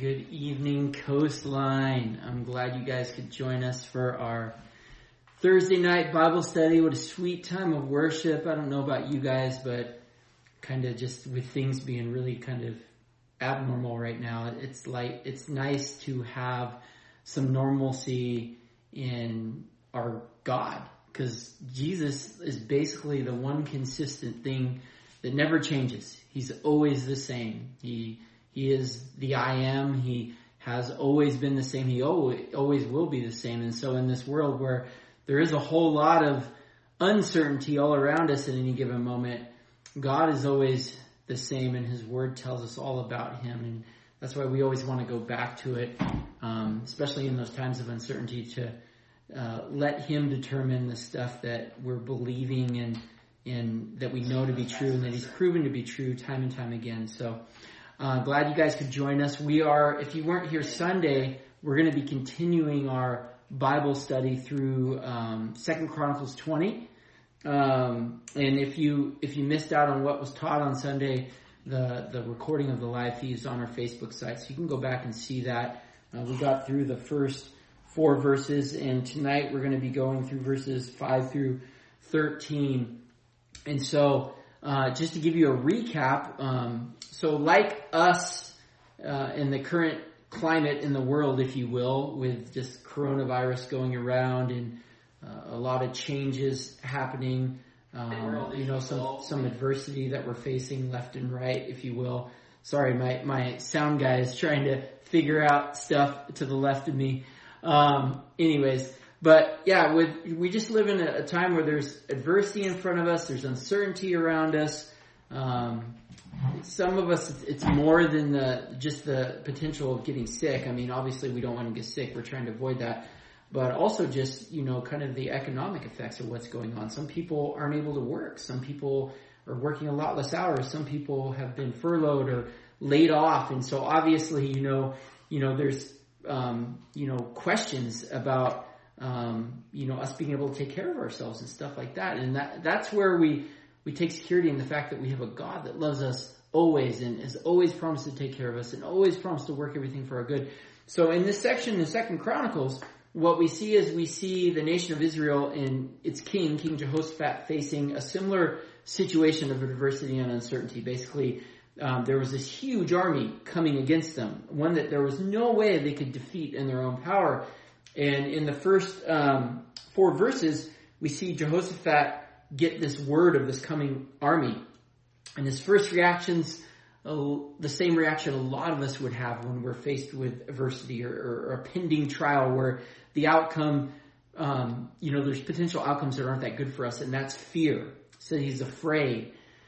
Good evening, Coastline. I'm glad you guys could join us for our Thursday night Bible study. What a sweet time of worship. I don't know about you guys, but kind of just with things being really kind of abnormal right now, it's nice to have some normalcy in our God, because Jesus is basically the one consistent thing that never changes. He's always the same. He is the I am. He has always been the same. He always will be the same. And so in this world where there is a whole lot of uncertainty all around us at any given moment, God is always the same, and His Word tells us all about Him. And that's why we always want to go back to it, especially in those times of uncertainty, to let Him determine the stuff that we're believing and that we know to be true, and that He's proven to be true time and time again. So glad you guys could join us. If you weren't here Sunday, we're going to be continuing our Bible study through 2 Chronicles 20. And if you missed out on what was taught on Sunday, the recording of the live feed is on our Facebook site, so you can go back and see that. We got through the first 4 verses, and tonight we're going to be going through verses 5 through 13. And so, just to give you a recap, so like us in the current climate in the world, if you will, with just coronavirus going around and a lot of changes happening, some adversity that we're facing left and right, if you will. Sorry, my sound guy is trying to figure out stuff to the left of me. But yeah, we just live in a time where there's adversity in front of us, there's uncertainty around us. Some of us, it's more than just the potential of getting sick. I mean, obviously we don't want to get sick. We're trying to avoid that. But also just, kind of the economic effects of what's going on. Some people aren't able to work. Some people are working a lot less hours. Some people have been furloughed or laid off. And so obviously, there's, questions about, us being able to take care of ourselves and stuff like that. And that's where we take security in the fact that we have a God that loves us always and has always promised to take care of us and always promised to work everything for our good. So in this section in 2 Chronicles, what we see the nation of Israel and its king, King Jehoshaphat, facing a similar situation of adversity and uncertainty. Basically, there was this huge army coming against them, one that there was no way they could defeat in their own power. And in the first 4 verses, we see Jehoshaphat get this word of this coming army. And his first reaction's the same reaction a lot of us would have when we're faced with adversity or a pending trial where the outcome, there's potential outcomes that aren't that good for us, and that's fear. So he's afraid.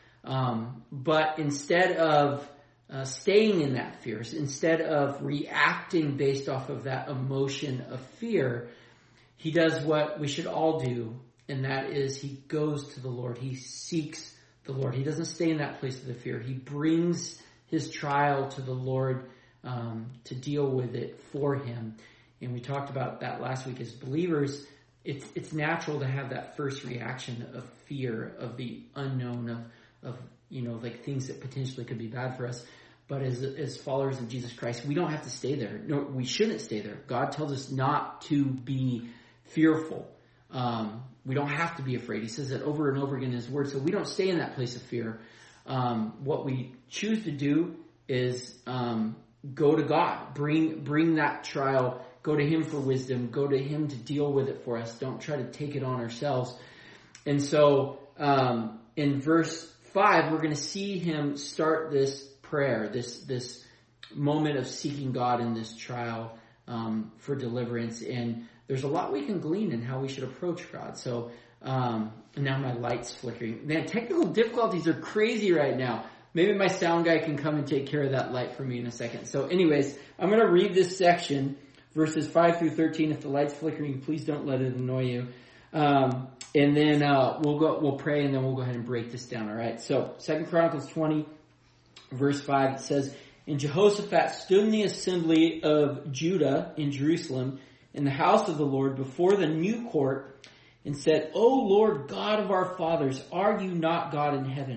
But instead of staying in that fear, instead of reacting based off of that emotion of fear, he does what we should all do, and that is he goes to the Lord. He seeks the Lord. He doesn't stay in that place of the fear. He brings his trial to the Lord to deal with it for him. And we talked about that last week. As believers, it's natural to have that first reaction of fear, of the unknown, of things that potentially could be bad for us. But as followers of Jesus Christ, we don't have to stay there. No, we shouldn't stay there. God tells us not to be fearful. We don't have to be afraid. He says that over and over again in His Word. So we don't stay in that place of fear. What we choose to do is go to God. Bring that trial. Go to Him for wisdom. Go to Him to deal with it for us. Don't try to take it on ourselves. And so in verse 5, we're going to see him start this prayer, this moment of seeking God in this trial for deliverance. And there's a lot we can glean in how we should approach God. So now my light's flickering. Man, technical difficulties are crazy right now. Maybe my sound guy can come and take care of that light for me in a second. So anyways, I'm going to read this section, verses 5 through 13. If the light's flickering, please don't let it annoy you. And then we'll pray, and then we'll go ahead and break this down, all right? So 2 Chronicles 20, verse 5, it says, "And Jehoshaphat stood in the assembly of Judah in Jerusalem, in the house of the Lord, before the new court, and said, O Lord God of our fathers, are you not God in heaven?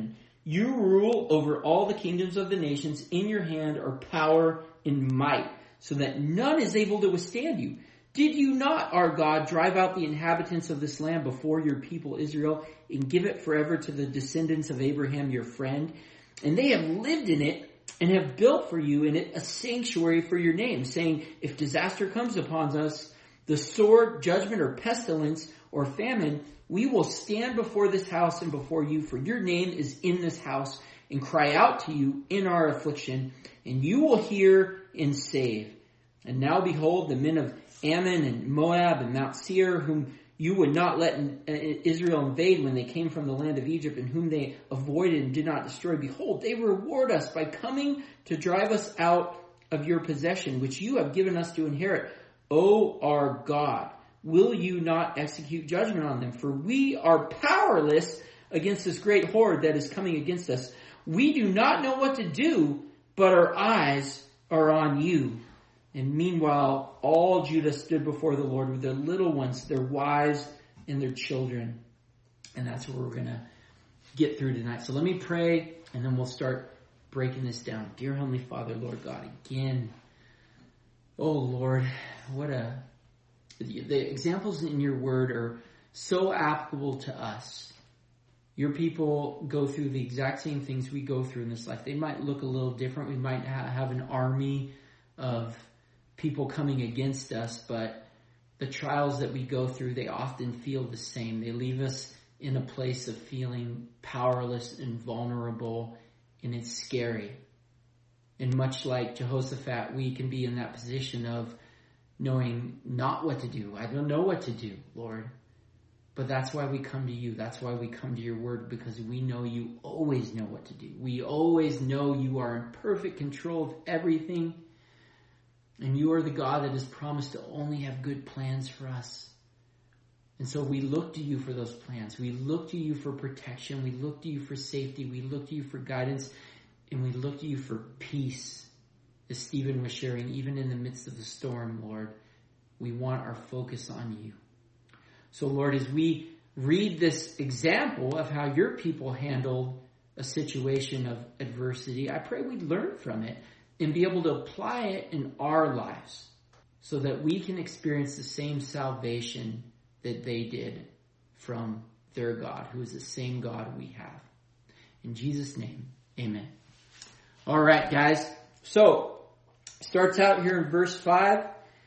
You rule over all the kingdoms of the nations. In your hand are power and might, so that none is able to withstand you. Did you not, our God, drive out the inhabitants of this land before your people Israel and give it forever to the descendants of Abraham, your friend? And they have lived in it and have built for you in it a sanctuary for your name, saying, if disaster comes upon us, the sword, judgment, or pestilence, or famine, we will stand before this house and before you, for your name is in this house, and cry out to you in our affliction, and you will hear and save. And now behold, the men of Ammon and Moab and Mount Seir, whom you would not let Israel invade when they came from the land of Egypt, and whom they avoided and did not destroy, behold, they reward us by coming to drive us out of your possession, which you have given us to inherit. O our God, will you not execute judgment on them? For we are powerless against this great horde that is coming against us. We do not know what to do, but our eyes are on you. And meanwhile, all Judah stood before the Lord with their little ones, their wives, and their children. And that's what we're going to get through tonight. So let me pray, and then we'll start breaking this down. Dear Heavenly Father, Lord God, again, oh Lord, the examples in your word are so applicable to us. Your people go through the exact same things we go through in this life. They might look a little different. We might have an army of people coming against us, but the trials that we go through, they often feel the same. They leave us in a place of feeling powerless and vulnerable, and it's scary. And much like Jehoshaphat, we can be in that position of knowing not what to do. I don't know what to do, Lord. But that's why we come to you. That's why we come to your word, because we know you always know what to do. We always know you are in perfect control of everything. And you are the God that has promised to only have good plans for us. And so we look to you for those plans. We look to you for protection. We look to you for safety. We look to you for guidance. And we look to you for peace. As Stephen was sharing, even in the midst of the storm, Lord, we want our focus on you. So Lord, as we read this example of how your people handled a situation of adversity, I pray we'd learn from it and be able to apply it in our lives so that we can experience the same salvation that they did from their God, who is the same God we have. In Jesus' name, amen. All right, guys. So, starts out here in verse 5,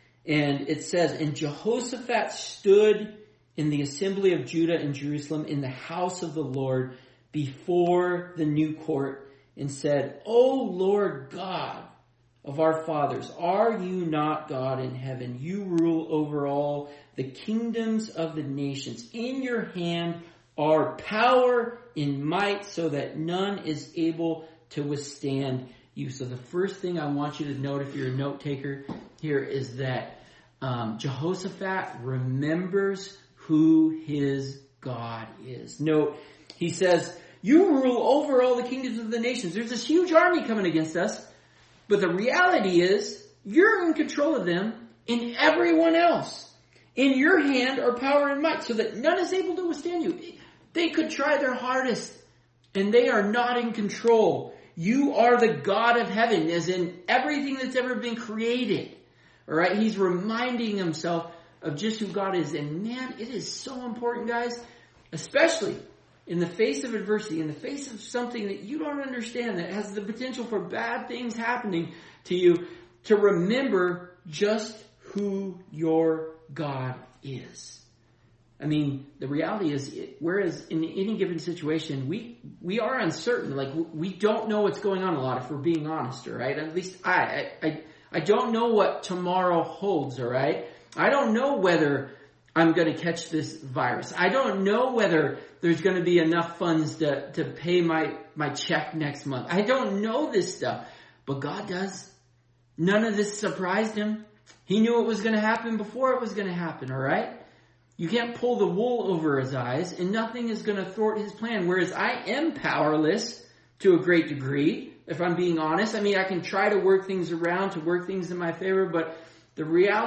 and it says, and Jehoshaphat stood in the assembly of Judah and Jerusalem in the house of the Lord before the new court and said, O Lord God of our fathers, are you not God in heaven? You rule over all the kingdoms of the nations. In your hand are power and might, so that none is able to withstand you. So the first thing I want you to note, if you're a note taker here, is that Jehoshaphat remembers who his God is. Note, he says, you rule over all the kingdoms of the nations. There's this huge army coming against us, but the reality is you're in control of them and everyone else. In your hand are power and might, so that none is able to withstand you. They could try their hardest, and they are not in control. You are the God of heaven, as in everything that's ever been created. All right, he's reminding himself of just who God is. And man, it is so important, guys, especially in the face of adversity, in the face of something that you don't understand, that has the potential for bad things happening to you, to remember just who your God is. I mean, the reality is, whereas in any given situation, we are uncertain. Like, we don't know what's going on a lot, if we're being honest, all right? At least I don't know what tomorrow holds, all right? I don't know whether I'm going to catch this virus. I don't know whether there's going to be enough funds to pay my check next month. I don't know this stuff, but God does. None of this surprised him. He knew it was going to happen before it was going to happen, all right? You can't pull the wool over his eyes, and nothing is going to thwart his plan. Whereas I am powerless to a great degree, if I'm being honest. I mean, I can try to work things around, to work things in my favor, but in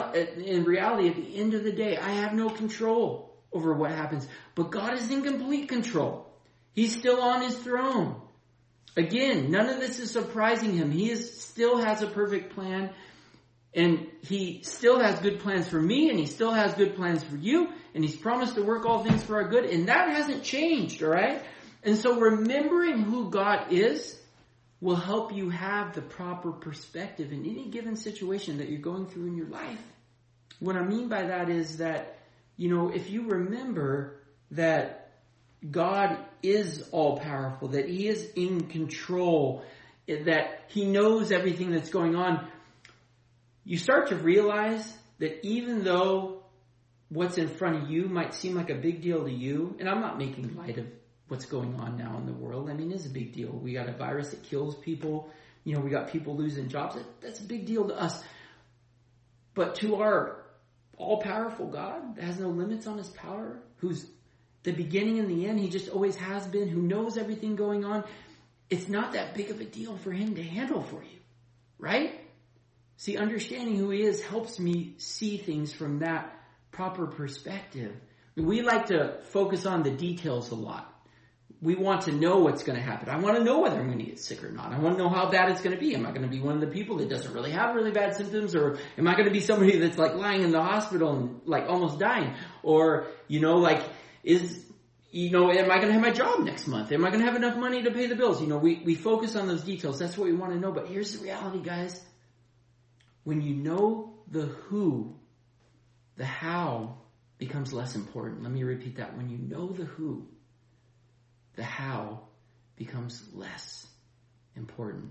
reality, at the end of the day, I have no control over what happens. But God is in complete control. He's still on his throne. Again, none of this is surprising him. He still has a perfect plan, and he still has good plans for me, and he still has good plans for you, and he's promised to work all things for our good, and that hasn't changed, all right? And so remembering who God is will help you have the proper perspective in any given situation that you're going through in your life. What I mean by that is that, if you remember that God is all powerful, that he is in control, that he knows everything that's going on, you start to realize that even though what's in front of you might seem like a big deal to you, and I'm not making light of what's going on now in the world. I mean, it's a big deal. We got a virus that kills people. We got people losing jobs. That's a big deal to us. But to our all-powerful God that has no limits on his power, who's the beginning and the end, he just always has been, who knows everything going on, it's not that big of a deal for him to handle for you, right? See, understanding who he is helps me see things from that proper perspective. We like to focus on the details a lot. We want to know what's going to happen. I want to know whether I'm going to get sick or not. I want to know how bad it's going to be. Am I going to be one of the people that doesn't really have really bad symptoms? Or am I going to be somebody that's like lying in the hospital and like almost dying? Or, am I going to have my job next month? Am I going to have enough money to pay the bills? We focus on those details. That's what we want to know. But here's the reality, guys. When you know the who, the how becomes less important. Let me repeat that. When you know the who, the how becomes less important.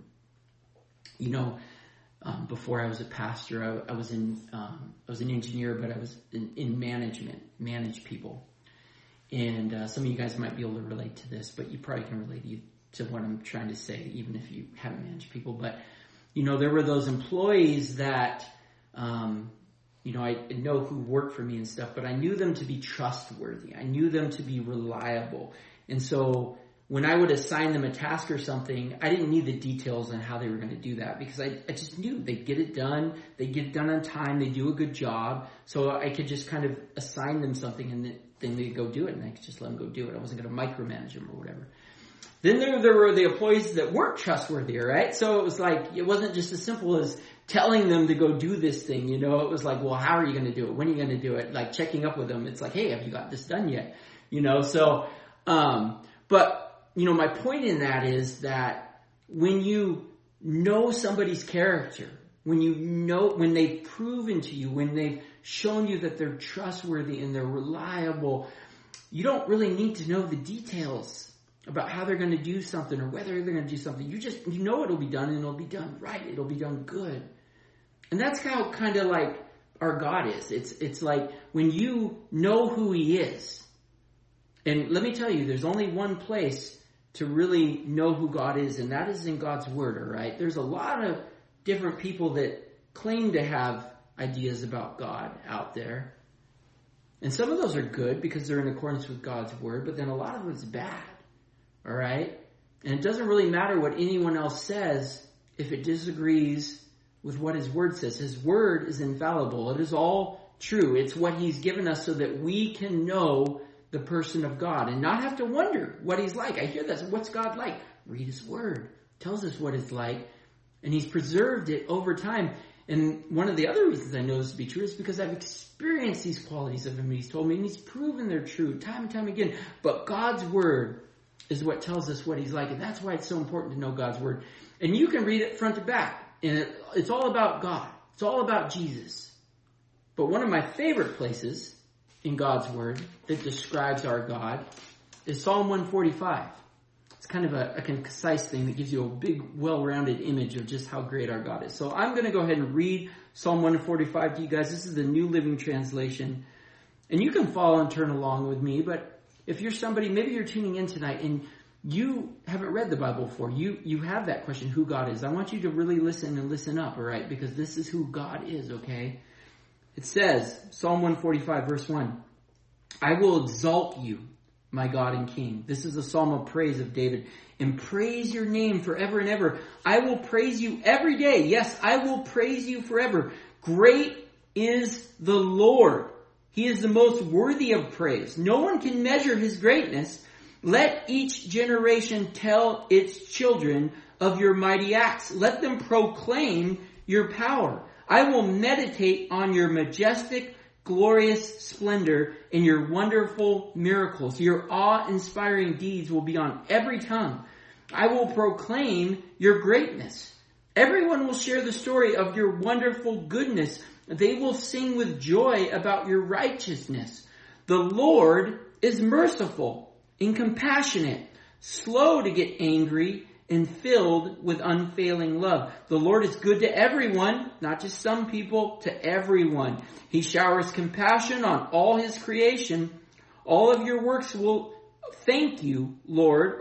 Before I was a pastor, I was an engineer, but I was in management, manage people. And some of you guys might be able to relate to this, but you probably can relate to what I'm trying to say, even if you haven't managed people. But, there were those employees that, I know who worked for me and stuff, but I knew them to be trustworthy. I knew them to be reliable. And so when I would assign them a task or something, I didn't need the details on how they were going to do that because I just knew they'd get it done. They'd get it done on time. They do a good job. So I could just kind of assign them something and then they'd go do it, and I could just let them go do it. I wasn't going to micromanage them or whatever. Then there were the employees that weren't trustworthy, right? So it was like, it wasn't just as simple as telling them to go do this thing, It was like, well, how are you going to do it? When are you going to do it? Like checking up with them. It's like, hey, have you got this done yet? My point in that is that when you know somebody's character, when they've proven to you, when they've shown you that they're trustworthy and they're reliable, you don't really need to know the details about how they're going to do something or whether they're going to do something. You it'll be done and it'll be done right. It'll be done good. And that's how kind of like our God is. It's like when you know who he is. And let me tell you, there's only one place to really know who God is, and that is in God's Word, all right? There's a lot of different people that claim to have ideas about God out there. And some of those are good because they're in accordance with God's Word, but then a lot of it's bad, all right? And it doesn't really matter what anyone else says if it disagrees with what his Word says. His Word is infallible. It is all true. It's what he's given us so that we can know the person of God and not have to wonder what he's like. I hear that. What's God like? Read his Word. It tells us what it's like. And he's preserved it over time. And one of the other reasons I know this to be true is because I've experienced these qualities of him. He's told me, and he's proven they're true time and time again. But God's Word is what tells us what he's like. And that's why it's so important to know God's Word. And you can read it front to back. And it's all about God. It's all about Jesus. But one of my favorite places in God's Word that describes our God is Psalm 145. It's kind of a concise thing that gives you a big, well-rounded image of just how great our God is. So I'm going to go ahead and read Psalm 145 to you guys. This is the New Living Translation. And you can follow and turn along with me, but if you're somebody, maybe you're tuning in tonight and you haven't read the Bible before, you have that question, who God is. I want you to really listen and listen up, all right? Because this is who God is, okay? It says, Psalm 145, verse 1, I will exalt you, my God and King. This is a psalm of praise of David. And praise your name forever and ever. I will praise you every day. Yes, I will praise you forever. Great is the Lord. He is the most worthy of praise. No one can measure his greatness. Let each generation tell its children of your mighty acts. Let them proclaim your power. I will meditate on your majestic, glorious splendor and your wonderful miracles. Your awe-inspiring deeds will be on every tongue. I will proclaim your greatness. Everyone will share the story of your wonderful goodness. They will sing with joy about your righteousness. The Lord is merciful and compassionate, slow to get angry, and filled with unfailing love. The Lord is good to everyone, not just some people, to everyone. He showers compassion on all his creation. All of your works will thank you, Lord,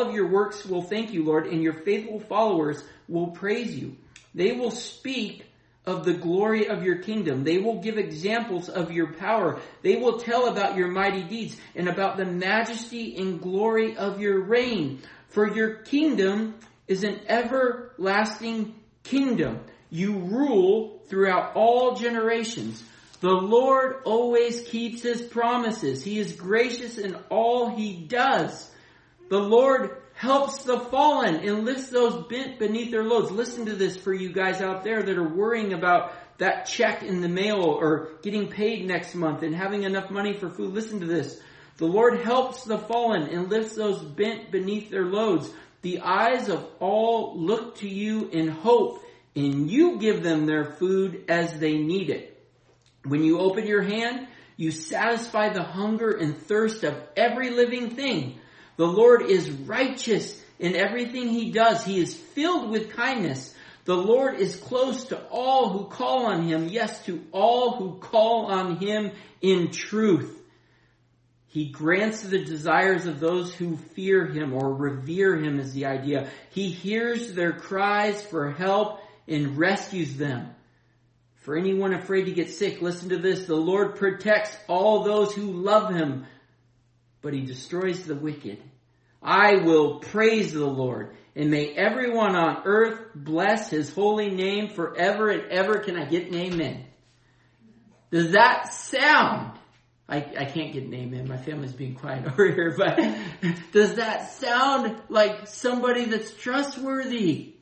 and your faithful followers will praise you. They will speak of the glory of your kingdom. They will give examples of your power. They will tell about your mighty deeds and about the majesty and glory of your reign. For your kingdom is an everlasting kingdom. You rule throughout all generations. The Lord always keeps his promises. He is gracious in all he does. The Lord helps the fallen and lifts those bent beneath their loads. Listen to this for you guys out there that are worrying about that check in the mail or getting paid next month and having enough money for food. Listen to this. The Lord helps the fallen and lifts those bent beneath their loads. The eyes of all look to you in hope, and you give them their food as they need it. When you open your hand, you satisfy the hunger and thirst of every living thing. The Lord is righteous in everything he does. He is filled with kindness. The Lord is close to all who call on him. Yes, to all who call on him in truth. He grants the desires of those who fear him or revere him is the idea. He hears their cries for help and rescues them. For anyone afraid to get sick, listen to this. The Lord protects all those who love him, but he destroys the wicked. I will praise the Lord, and may everyone on earth bless his holy name forever and ever. Can I get an amen? Does that sound... I can't get an amen. My family's being quiet over here, but does that sound like somebody that's trustworthy?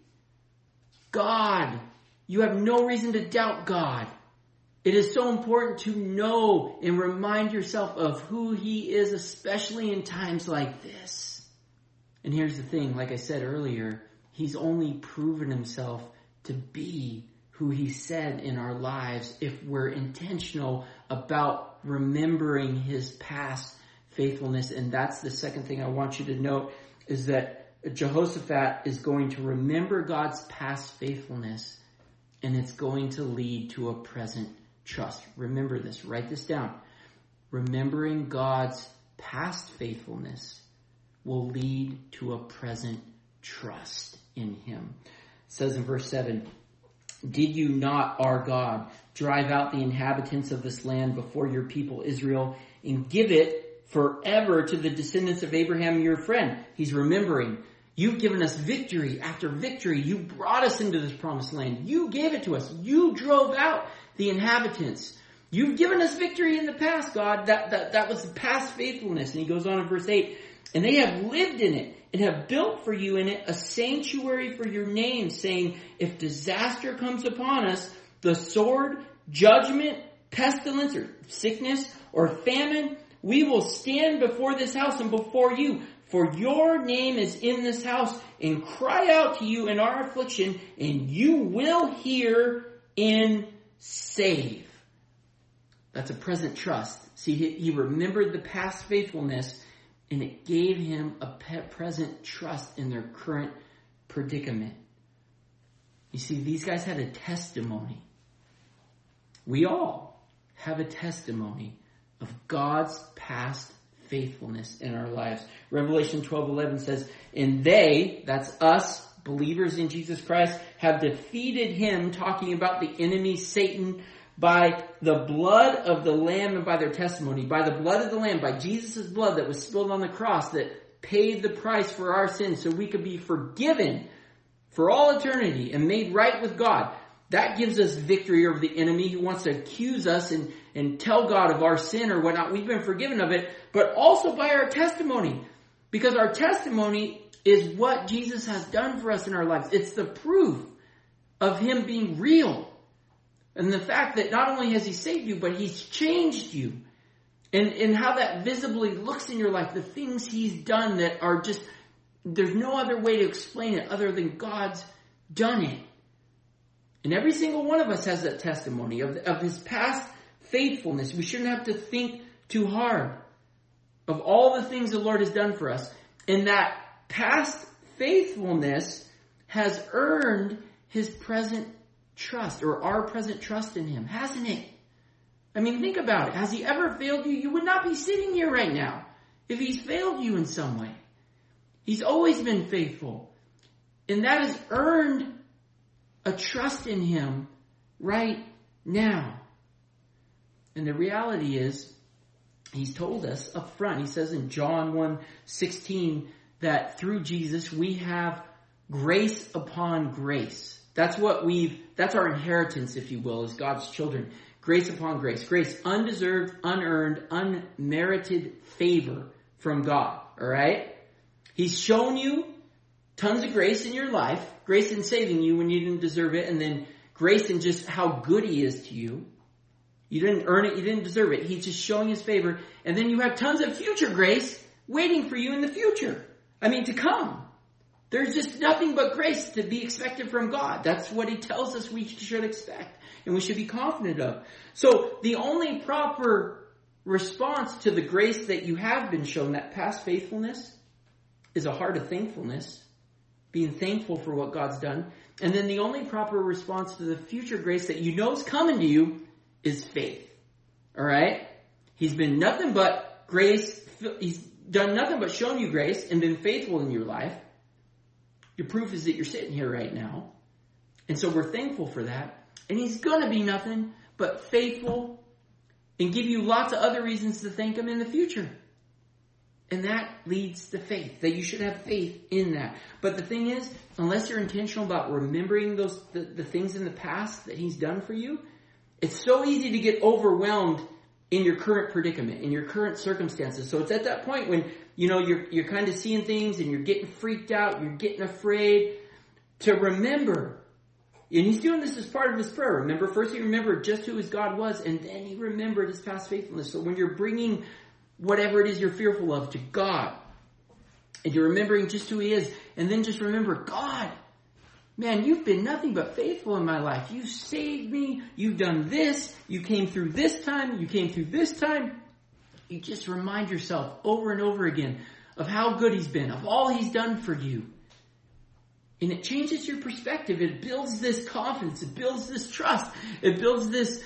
God. You have no reason to doubt God. It is so important to know and remind yourself of who he is, especially in times like this. And here's the thing, like I said earlier, he's only proven himself to be who he said in our lives if we're intentional about remembering his past faithfulness. And that's the second thing I want you to note, is that Jehoshaphat is going to remember God's past faithfulness, and it's going to lead to a present trust. Remember this. Write this down. Remembering God's past faithfulness will lead to a present trust in him. It says in verse 7, did you not, our God, drive out the inhabitants of this land before your people Israel and give it forever to the descendants of Abraham, your friend? He's remembering. You've given us victory after victory. You brought us into this promised land. You gave it to us. You drove out the inhabitants. You've given us victory in the past, God. That was the past faithfulness. And he goes on in verse 8. And they have lived in it and have built for you in it a sanctuary for your name, saying, if disaster comes upon us, the sword, judgment, pestilence, or sickness, or famine, we will stand before this house and before you. For your name is in this house, and cry out to you in our affliction, and you will hear and save. That's a present trust. See, he remembered the past faithfulness, and it gave him a present trust in their current predicament. You see, these guys had a testimony. We all have a testimony of God's past faithfulness in our lives. Revelation 12:11 says, and they, that's us, believers in Jesus Christ, have defeated him, talking about the enemy, Satan, by the blood of the Lamb and by their testimony. By the blood of the Lamb, by Jesus' blood that was spilled on the cross that paid the price for our sins so we could be forgiven for all eternity and made right with God. That gives us victory over the enemy who wants to accuse us and tell God of our sin or whatnot. We've been forgiven of it, but also by our testimony. Because our testimony is what Jesus has done for us in our lives. It's the proof of him being real. And the fact that not only has he saved you, but he's changed you. And how that visibly looks in your life. The things he's done that are just, there's no other way to explain it other than God's done it. And every single one of us has that testimony of his past faithfulness. We shouldn't have to think too hard of all the things the Lord has done for us. And that past faithfulness has earned his present trust, or our present trust in him, hasn't it? I mean, think about it. Has he ever failed you? You would not be sitting here right now if he's failed you in some way. He's always been faithful. And that has earned a trust in him right now. And the reality is, he's told us up front, he says in John 1:16, that through Jesus we have grace upon grace. That's our inheritance, if you will, as God's children. Grace upon grace. Grace, undeserved, unearned, unmerited favor from God. Alright? He's shown you tons of grace in your life. Grace in saving you when you didn't deserve it. And then grace in just how good he is to you. You didn't earn it. You didn't deserve it. He's just showing his favor. And then you have tons of future grace waiting for you in the future. I mean, to come. There's just nothing but grace to be expected from God. That's what he tells us we should expect. And we should be confident of. So the only proper response to the grace that you have been shown, that past faithfulness, is a heart of thankfulness. Being thankful for what God's done. And then the only proper response to the future grace that you know is coming to you is faith. Alright? He's been nothing but grace. He's done nothing but shown you grace and been faithful in your life. Your proof is that you're sitting here right now. And so we're thankful for that. And he's going to be nothing but faithful and give you lots of other reasons to thank him in the future. And that leads to faith, that you should have faith in that. But the thing is, unless you're intentional about remembering the things in the past that he's done for you, it's so easy to get overwhelmed in your current predicament, in your current circumstances. So it's at that point when, you're kind of seeing things and you're getting freaked out, you're getting afraid, to remember. And he's doing this as part of his prayer. Remember, first he remembered just who his God was, and then he remembered his past faithfulness. So when you're bringing whatever it is you're fearful of to God, and you're remembering just who he is, and then just remember, God, man, you've been nothing but faithful in my life. You saved me. You've done this. You came through this time. You came through this time. You just remind yourself over and over again of how good he's been, of all he's done for you. And it changes your perspective. It builds this confidence. It builds this trust. It builds this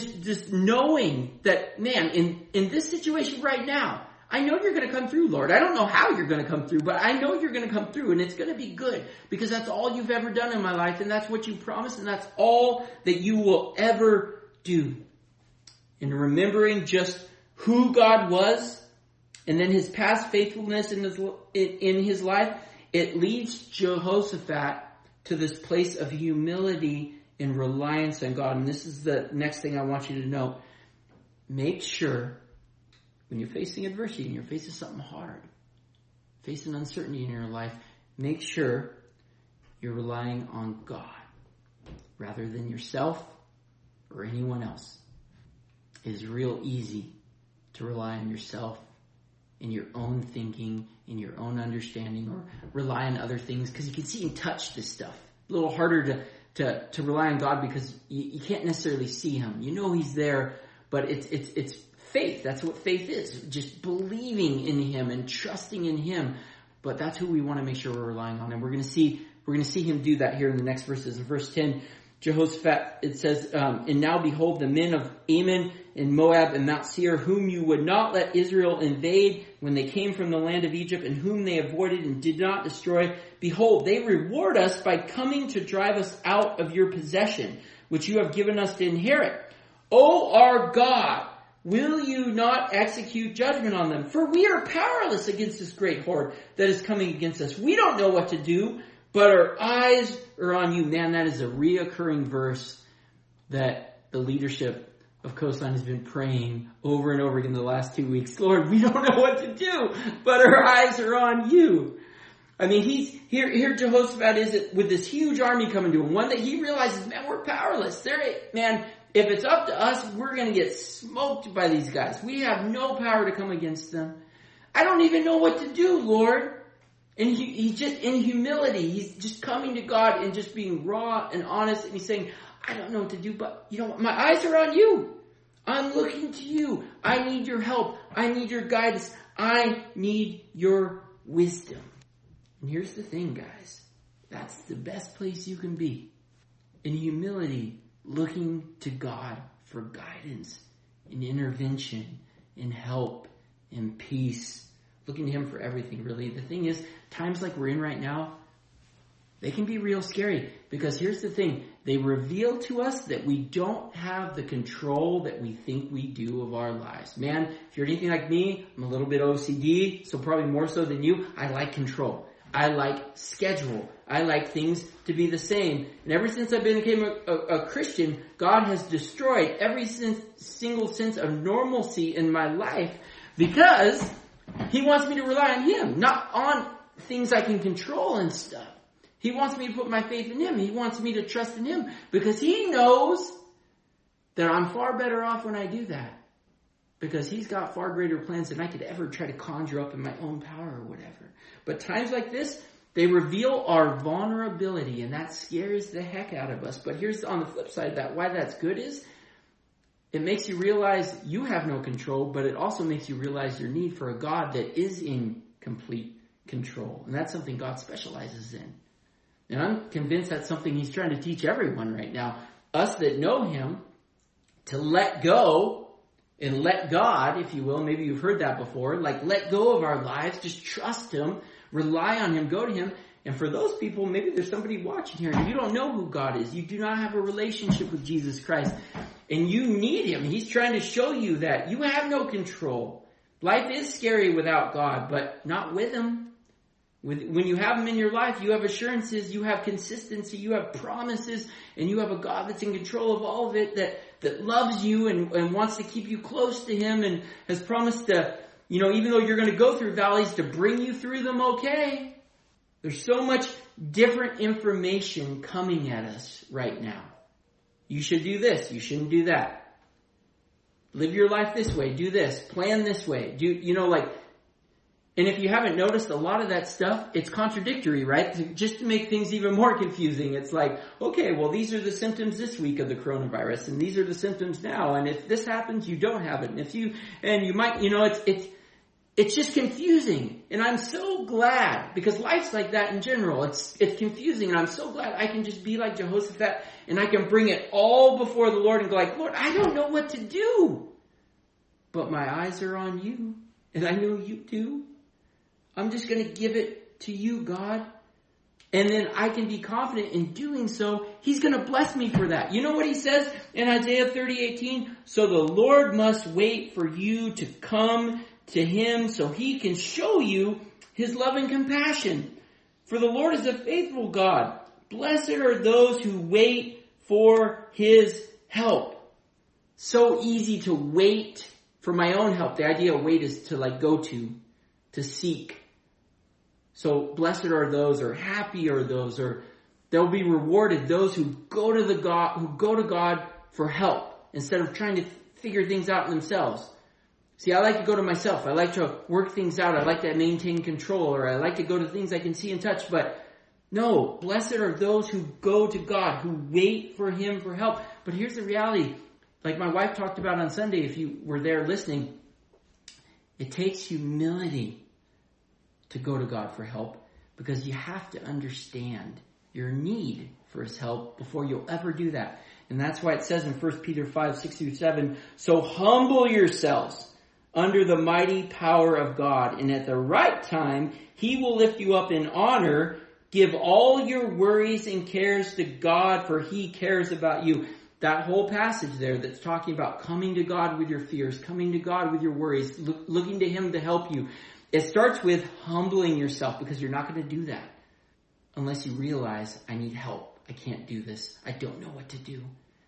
knowing that, man, in this situation right now, I know you're going to come through, Lord. I don't know how you're going to come through, but I know you're going to come through, and it's going to be good because that's all you've ever done in my life, and that's what you promised, and that's all that you will ever do. And remembering just who God was, and then his past faithfulness in his life, it leads Jehoshaphat to this place of humility and reliance on God. And this is the next thing I want you to know. Make sure when you're facing adversity and you're facing something hard, facing uncertainty in your life, make sure you're relying on God rather than yourself or anyone else. It is real easy to rely on yourself in your own thinking, in your own understanding, or rely on other things because you can see and touch this stuff. A little harder to rely on God because you can't necessarily see him. You know he's there, but it's faith. That's what faith is. Just believing in him and trusting in him. But that's who we want to make sure we're relying on. And we're going to see him do that here in the next verses. In verse 10, Jehoshaphat, it says, and now behold, the men of Ammon and Moab and Mount Seir, whom you would not let Israel invade when they came from the land of Egypt, and whom they avoided and did not destroy, behold, they reward us by coming to drive us out of your possession, which you have given us to inherit. O our God, will you not execute judgment on them? For we are powerless against this great horde that is coming against us. We don't know what to do, but our eyes are on you. Man, that is a reoccurring verse that the leadership of Coastline has been praying over and over again the last 2 weeks. Lord, we don't know what to do, but our eyes are on you. I mean, here Jehoshaphat is with this huge army coming to him, one that he realizes, man, we're powerless. Man, if it's up to us, we're going to get smoked by these guys. We have no power to come against them. I don't even know what to do, Lord. And he's just in humility. He's just coming to God and just being raw and honest. And he's saying, I don't know what to do, but you know what? My eyes are on you. I'm looking to you. I need your help. I need your guidance. I need your wisdom. And here's the thing, guys. That's the best place you can be. In humility, looking to God for guidance and intervention and help and peace. Looking to him for everything, really. The thing is, times like we're in right now, they can be real scary. Because here's the thing. They reveal to us that we don't have the control that we think we do of our lives. Man, if you're anything like me, I'm a little bit OCD, so probably more so than you. I like control. I like schedule. I like things to be the same. And ever since I became a Christian, God has destroyed every single sense of normalcy in my life because he wants me to rely on him, not on things I can control and stuff. He wants me to put my faith in him. He wants me to trust in him because he knows that I'm far better off when I do that. Because he's got far greater plans than I could ever try to conjure up in my own power or whatever. But times like this, they reveal our vulnerability, and that scares the heck out of us. But here's on the flip side of that, why that's good is, it makes you realize you have no control, but it also makes you realize your need for a God that is in complete control. And that's something God specializes in. And I'm convinced that's something he's trying to teach everyone right now. Us that know him, to let go and let God, if you will, maybe you've heard that before, like let go of our lives, just trust him, rely on him, go to him. And for those people, maybe there's somebody watching here and you don't know who God is. You do not have a relationship with Jesus Christ. And you need him. He's trying to show you that you have no control. Life is scary without God, but not with him. When you have him in your life, you have assurances, you have consistency, you have promises, and you have a God that's in control of all of it, that loves you and wants to keep you close to him and has promised to, even though you're going to go through valleys, to bring you through them okay. There's so much different information coming at us right now. You should do this. You shouldn't do that. Live your life this way. Do this. Plan this way. And if you haven't noticed, a lot of that stuff, it's contradictory, right? Just to make things even more confusing. It's like, okay, well, these are the symptoms this week of the coronavirus, and these are the symptoms now. And if this happens, you don't have it. And you might, it's just confusing. And I'm so glad, because life's like that in general. It's confusing, and I'm so glad I can just be like Jehoshaphat, and I can bring it all before the Lord and go like, Lord, I don't know what to do. But my eyes are on you, and I know you do. I'm just going to give it to you, God. And then I can be confident in doing so. He's going to bless me for that. You know what he says in Isaiah 30:18? So the Lord must wait for you to come to him so he can show you his love and compassion. For the Lord is a faithful God. Blessed are those who wait for his help. So easy to wait for my own help. The idea of wait is to go to seek. So blessed are those, or happy are those, or they'll be rewarded, those who go to God for help instead of trying to figure things out themselves. See, I like to go to myself. I like to work things out. I like to maintain control, or I like to go to things I can see and touch. But no, blessed are those who go to God, who wait for him for help. But here's the reality. Like my wife talked about on Sunday, if you were there listening, it takes humility to go to God for help, because you have to understand your need for his help before you'll ever do that. And that's why it says in 1 Peter 5:6-7, so humble yourselves under the mighty power of God, and at the right time, he will lift you up in honor. Give all your worries and cares to God, for he cares about you. That whole passage there that's talking about coming to God with your fears, coming to God with your worries, looking to him to help you. It starts with humbling yourself, because you're not going to do that unless you realize, I need help. I can't do this. I don't know what to do.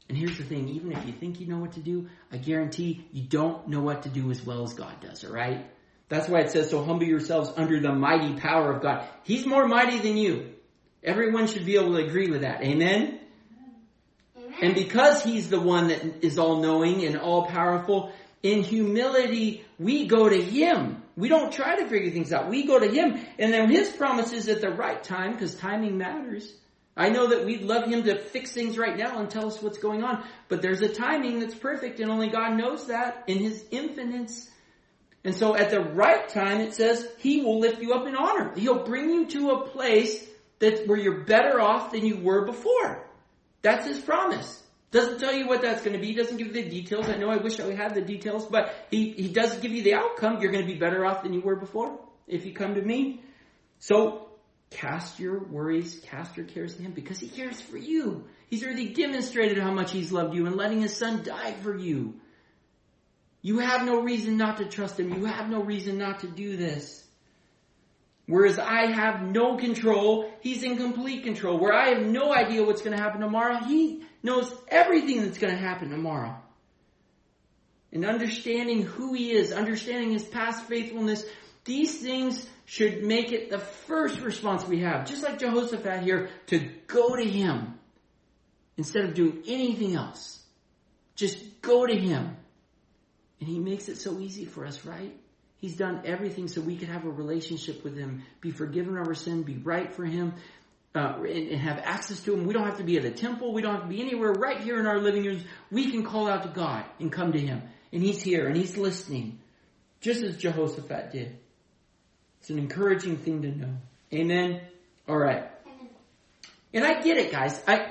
And here's the thing, even if you think you know what to do, I guarantee you don't know what to do as well as God does, all right? That's why it says, so humble yourselves under the mighty power of God. He's more mighty than you. Everyone should be able to agree with that. Amen? Amen. And because he's the one that is all-knowing and all-powerful, in humility, we go to him. We don't try to figure things out. We go to him. And then his promises at the right time, because timing matters. I know that we'd love him to fix things right now and tell us what's going on. But there's a timing that's perfect, and only God knows that in his infiniteness. And so at the right time, it says he will lift you up in honor. He'll bring you to a place where you're better off than you were before. That's his promise. Doesn't tell you what that's going to be. Doesn't give you the details. I know I wish I had the details, but he does give you the outcome. You're going to be better off than you were before if you come to me. So cast your worries, cast your cares to him because he cares for you. He's already demonstrated how much he's loved you and letting his son die for you. You have no reason not to trust him. You have no reason not to do this. Whereas I have no control, he's in complete control. Where I have no idea what's going to happen tomorrow, he knows everything that's going to happen tomorrow. And understanding who he is, understanding his past faithfulness, these things should make it the first response we have. Just like Jehoshaphat here, to go to him instead of doing anything else. Just go to him. And he makes it so easy for us, right? He's done everything so we could have a relationship with him, be forgiven of our sin, be right for him, and have access to him. We don't have to be at a temple. We don't have to be anywhere. Right here in our living rooms, we can call out to God and come to him. And he's here and he's listening, just as Jehoshaphat did. It's an encouraging thing to know. Amen? All right. And I get it, guys. I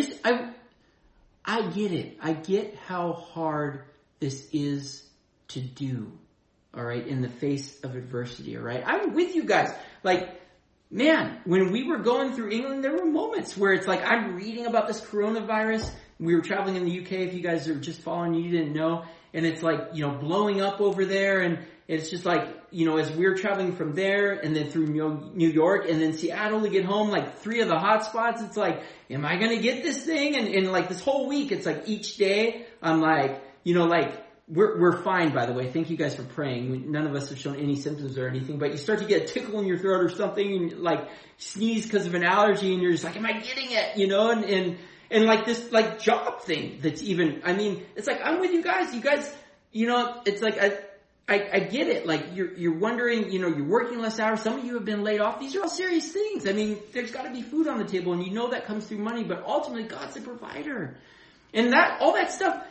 get it. I get how hard this is to do, all right, in the face of adversity, all right? I'm with you guys. Like, man, when we were going through England, there were moments where it's like, I'm reading about this coronavirus. We were traveling in the UK, if you guys are just following, you didn't know. And it's like, blowing up over there. And it's just like, as we're traveling from there and then through New York and then Seattle to get home, like 3 of the hot spots, it's like, am I going to get this thing? And like this whole week, it's like each day, I'm like, we're fine, by the way. Thank you guys for praying. None of us have shown any symptoms or anything, but you start to get a tickle in your throat or something and like sneeze because of an allergy and you're just like, am I getting it? And like this like job thing that's even, it's like, I'm with you guys. You guys, it's like, I get it. Like you're wondering, you're working less hours. Some of you have been laid off. These are all serious things. There's got to be food on the table and that comes through money, but ultimately God's the provider. And all that stuff,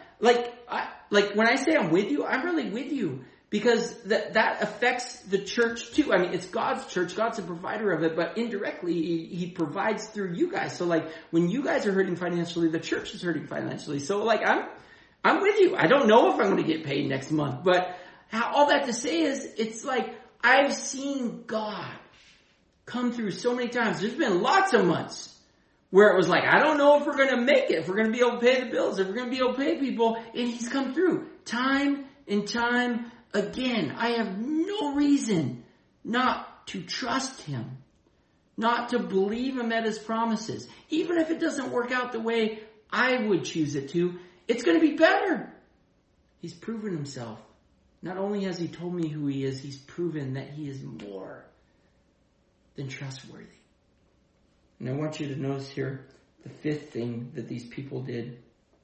like when I say I'm with you, I'm really with you because that affects the church too. It's God's church. God's the provider of it, but indirectly he provides through you guys. So like when you guys are hurting financially, the church is hurting financially. So like I'm with you. I don't know if I'm going to get paid next month, but all that to say is it's like I've seen God come through so many times. There's been lots of months where it was like, I don't know if we're going to make it, if we're going to be able to pay the bills, if we're going to be able to pay people. And he's come through time and time again. I have no reason not to trust him, not to believe him at his promises. Even if it doesn't work out the way I would choose it to, it's going to be better. He's proven himself. Not only has he told me who he is, he's proven that he is more than trustworthy. And I want you to notice here the 5th thing that these people did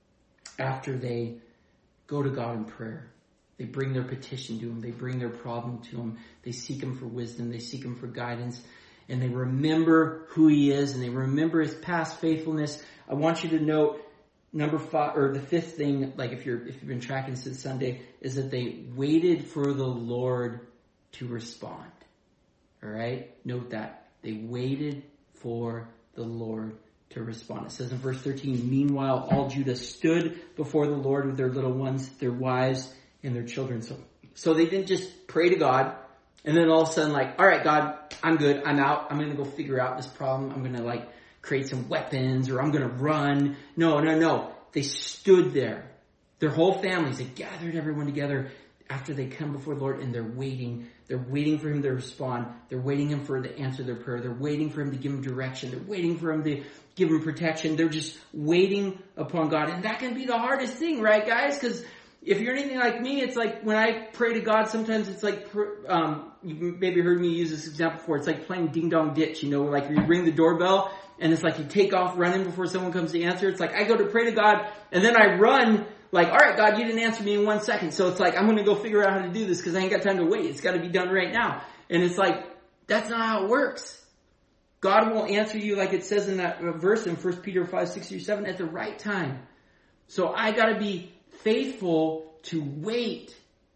after they go to God in prayer. They bring their petition to him. They bring their problem to him. They seek him for wisdom. They seek him for guidance. And they remember who he is and they remember his past faithfulness. I want you to note number 5, or the 5th thing, like if you've been tracking since Sunday, is that they waited for the Lord to respond. All right? Note that. They waited for the Lord to respond. It says in verse 13, meanwhile, all Judah stood before the Lord with their little ones, their wives, and their children. So they didn't just pray to God, and then all of a sudden like, all right, God, I'm good. I'm out. I'm going to go figure out this problem. I'm going to like create some weapons, or I'm going to run. No. They stood there. Their whole families, they gathered everyone together. after they come before the Lord and they're waiting for him to respond. They're waiting for him to answer their prayer. They're waiting for him to give them direction. They're waiting for him to give them protection. They're just waiting upon God. And that can be the hardest thing, right, guys? Because if you're anything like me, it's like when I pray to God, sometimes it's like, you've maybe heard me use this example before. It's like playing ding dong ditch, like you ring the doorbell and it's like you take off running before someone comes to answer. It's like I go to pray to God and then I run like, all right, God, you didn't answer me in 1 second. So it's like, I'm going to go figure out how to do this because I ain't got time to wait. It's got to be done right now. And it's like, that's not how it works. God will answer you like it says in that verse in 1 Peter 5, 6 through 7 at the right time. So I got to be faithful to wait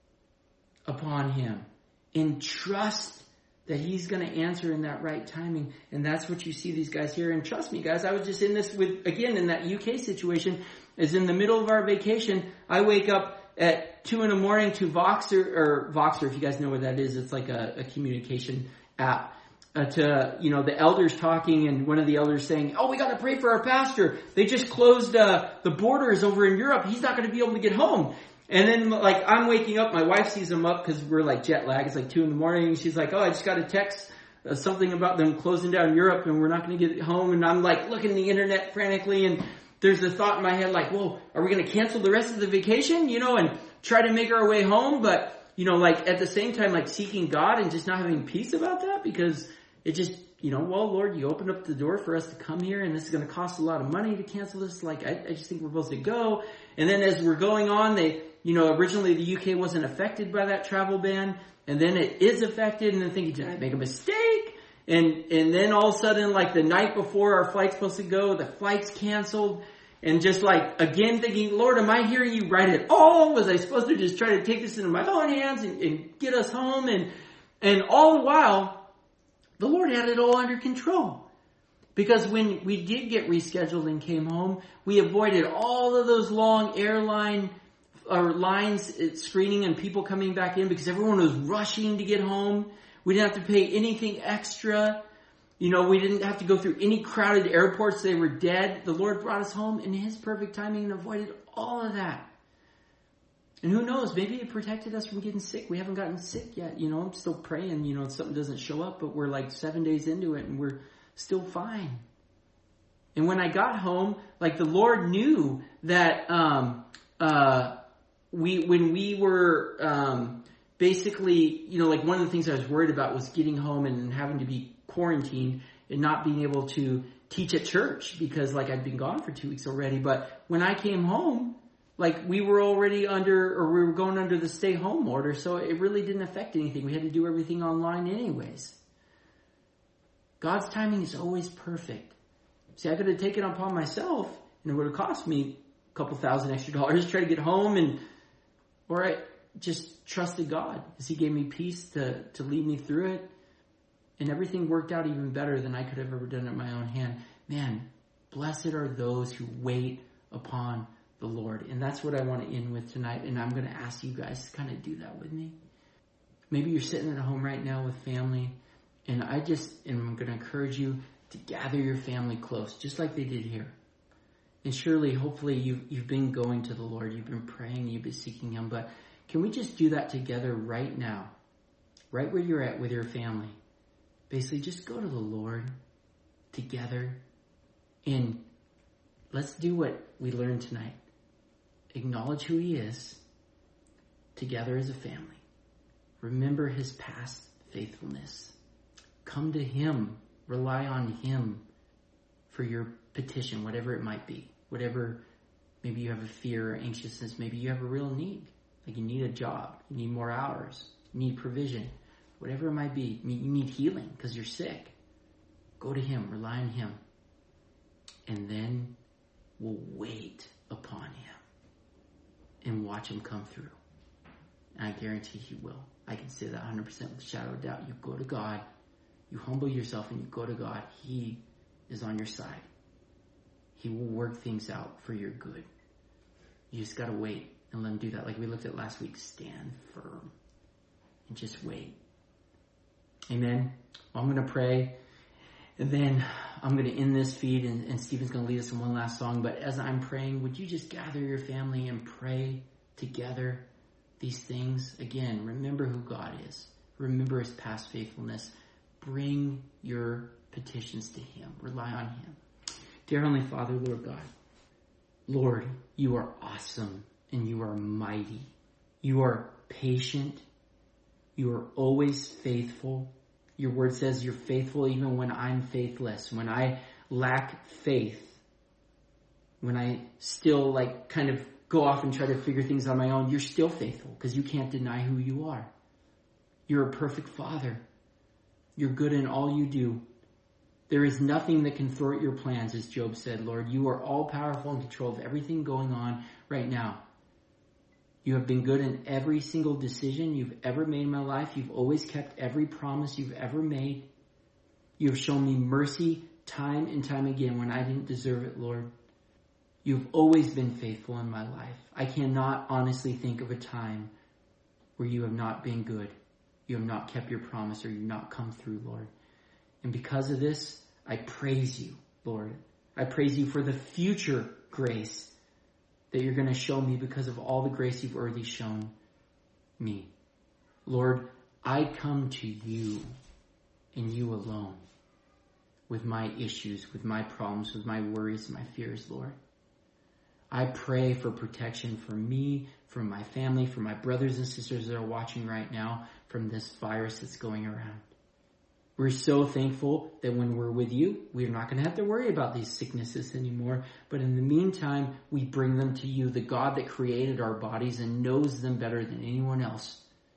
upon him and trust that he's going to answer in that right timing. And that's what you see these guys here. And trust me, guys, I was just in this again, in that UK situation, is in the middle of our vacation. I wake up at 2 a.m. to Voxer, if you guys know what that is. It's like a communication app. To the elders talking, and one of the elders saying, "Oh, we got to pray for our pastor. They just closed the borders over in Europe. He's not going to be able to get home." And then I'm waking up, my wife sees him up because we're like jet lag. It's like 2 a.m. and she's like, "Oh, I just got a text something about them closing down Europe and we're not going to get home." And I'm like looking at the internet frantically, and there's a thought in my head like, "Whoa, are we going to cancel the rest of the vacation? And try to make our way home?" But at the same time, seeking God and just not having peace about that because it just, well, Lord, you opened up the door for us to come here and this is going to cost a lot of money to cancel this. I just think we're supposed to go. And then as we're going on, originally the UK wasn't affected by that travel ban. And then it is affected. And then thinking, did I make a mistake? And then all of a sudden, the night before our flight's supposed to go, the flight's canceled. And just again thinking, Lord, am I hearing you right at all? Was I supposed to just try to take this into my own hands and get us home? And all the while, the Lord had it all under control. Because when we did get rescheduled and came home, we avoided all of those long airline lines screening and people coming back in because everyone was rushing to get home. We didn't have to pay anything extra. We didn't have to go through any crowded airports. They were dead. The Lord brought us home in his perfect timing and avoided all of that. And who knows, maybe it protected us from getting sick. We haven't gotten sick yet. I'm still praying, something doesn't show up, but we're 7 days into it and we're still fine. And when I got home, the Lord knew that when we were basically, one of the things I was worried about was getting home and having to be quarantined and not being able to teach at church because I'd been gone for 2 weeks already. But when I came home, we were already we were going under the stay home order, so it really didn't affect anything. We had to do everything online anyways. God's timing is always perfect. See, I could have taken it upon myself, and it would have cost me a couple $1,000 extra to try to get home, or I just trusted God as he gave me peace to lead me through it. And everything worked out even better than I could have ever done it in my own hand. Man, blessed are those who wait upon the Lord. And that's what I want to end with tonight. And I'm going to ask you guys to kind of do that with me. Maybe you're sitting at home right now with family. And I'm going to encourage you to gather your family close, just like they did here. And surely, hopefully, you've been going to the Lord. You've been praying. You've been seeking him. But can we just do that together right now? Right where you're at with your family. Basically, just go to the Lord together. And let's do what we learned tonight. Acknowledge who he is together as a family. Remember his past faithfulness. Come to him. Rely on him for your petition, whatever it might be. Whatever, maybe you have a fear or anxiousness. Maybe you have a real need. You need a job. You need more hours. You need provision. Whatever it might be. You need healing because you're sick. Go to him. Rely on him. And then we'll wait upon him. And watch him come through. And I guarantee he will. I can say that 100% with a shadow of doubt. You go to God. You humble yourself and you go to God. He is on your side. He will work things out for your good. You just got to wait and let him do that. Like we looked at last week. Stand firm. And just wait. Amen. Well, I'm going to pray. And then I'm going to end this feed, and Stephen's going to lead us in one last song. But as I'm praying, would you just gather your family and pray together these things, again, remember who God is. Remember his past faithfulness. Bring your petitions to him. Rely on him. Dear Heavenly Father, Lord God, Lord, you are awesome and you are mighty. You are patient. You are always faithful. Your word says you're faithful even when I'm faithless, when I lack faith, when I still kind of go off and try to figure things on my own. You're still faithful because you can't deny who you are. You're a perfect Father. You're good in all you do. There is nothing that can thwart your plans, as Job said, Lord. You are all powerful and control of everything going on right now. You have been good in every single decision you've ever made in my life. You've always kept every promise you've ever made. You have shown me mercy time and time again when I didn't deserve it, Lord. You've always been faithful in my life. I cannot honestly think of a time where you have not been good. You have not kept your promise or you've not come through, Lord. And because of this, I praise you, Lord. I praise you for the future grace that you're going to show me because of all the grace you've already shown me. Lord, I come to you and you alone with my issues, with my problems, with my worries, my fears, Lord. I pray for protection for me, for my family, for my brothers and sisters that are watching right now from this virus that's going around. We're so thankful that when we're with you, we're not going to have to worry about these sicknesses anymore. But in the meantime, we bring them to you, the God that created our bodies and knows them better than anyone else.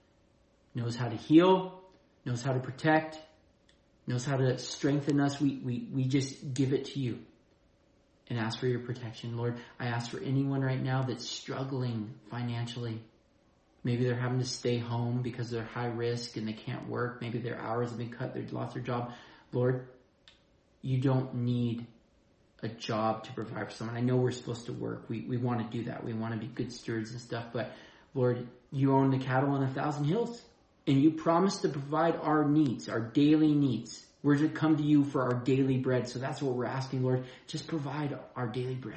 Knows how to heal, knows how to protect, knows how to strengthen us. We just give it to you and ask for your protection. Lord, I ask for anyone right now that's struggling financially. Maybe they're having to stay home because they're high risk and they can't work. Maybe their hours have been cut. They've lost their job. Lord, you don't need a job to provide for someone. I know we're supposed to work. We want to do that. We want to be good stewards and stuff. But Lord, you own the cattle on 1,000 hills. And you promise to provide our needs, our daily needs. We're to come to you for our daily bread. So that's what we're asking, Lord. Just provide our daily bread.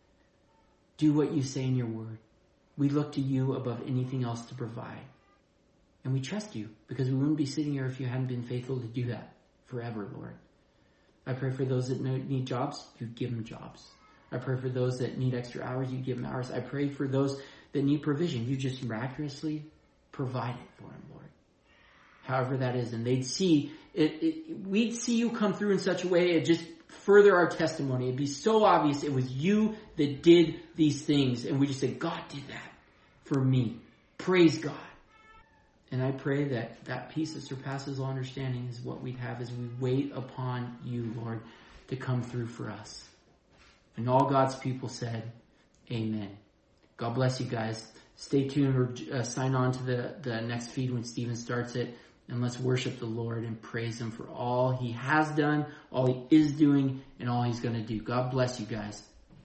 Do what you say in your word. We look to you above anything else to provide. And we trust you because we wouldn't be sitting here if you hadn't been faithful to do that forever, Lord. I pray for those that need jobs, you give them jobs. I pray for those that need extra hours, you give them hours. I pray for those that need provision. You just miraculously provide it for them, Lord. However that is. And they'd see it, we'd see you come through in such a way, it just further our testimony. It'd be so obvious it was you that did these things. And we just say, God did that for me. Praise God. And I pray that that peace that surpasses all understanding is what we'd have as we wait upon you, Lord, to come through for us. And all God's people said, amen. God bless you guys. Stay tuned or sign on to the next feed when Stephen starts it. And let's worship the Lord and praise him for all he has done, all he is doing, and all he's going to do. God bless you guys.